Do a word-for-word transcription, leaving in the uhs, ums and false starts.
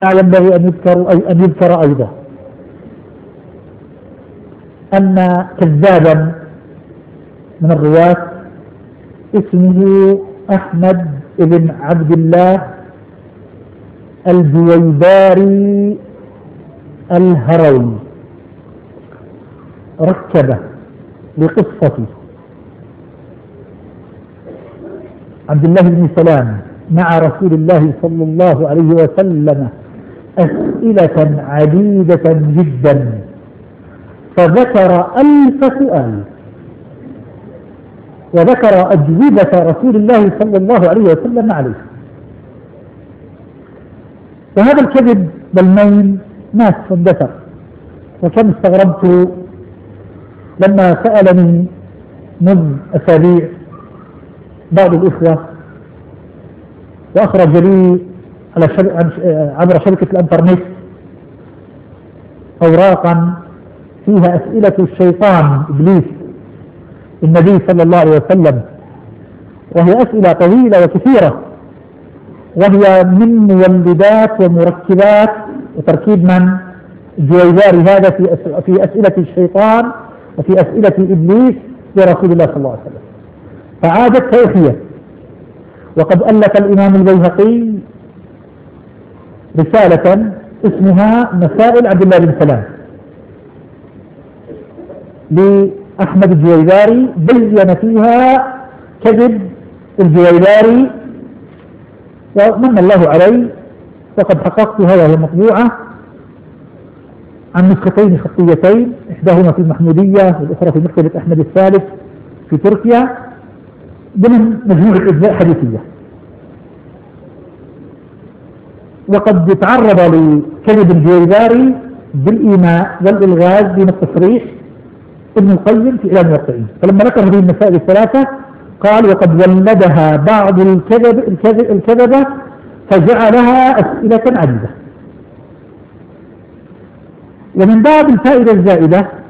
ينبغي أن يذكر, أي أن يذكر أيضا أن كذابا من الرواة اسمه أحمد بن عبد الله الجويباري الهروي ركب لقصة عبد الله بن سلام مع رسول الله صلى الله عليه وسلم أسئلة عديدة جدا، فذكر ألف سؤال وذكر أجوبة رسول الله صلى الله عليه وسلم عليه. وهذا الكذب بالمين ناس اندثر، وكم استغربت لما سألني منذ أسابيع بعض الإخوة وأخرج لي على عبر شبكة الإنترنت أوراقا فيها أسئلة الشيطان إبليس النبي صلى الله عليه وسلم، وهي أسئلة طويلة وكثيرة، وهي من مولدات ومركبات وتركيب من الجويباري هذا في في أسئلة الشيطان وفي أسئلة إبليس لرسول الله صلى الله عليه وسلم. فعادت تاريخية. وقد ألف الإمام البيهقي رسالة اسمها مسائل عبد الله بن سلام لأحمد الجويباري، بين فيها كذب الجويباري، ومن الله علي وقد حققتها وهي مطبوعة عن نسختين خطيتين، إحداهما في المحمودية والأخرى في مكتبة أحمد الثالث في تركيا، ضمن مجموعة أجزاء حديثية. وقد تعرض لكذب الجويباري بالإيماء والإلغاز دون التصريح ابن القيم في إعلام الواقعين، فلما ذكر هذه المسائل الثلاثة قال: وقد ولدها بعض الكذب الكذب الكذبة فجعلها أسئلة عديدة. ومن باب الفائدة الزائدة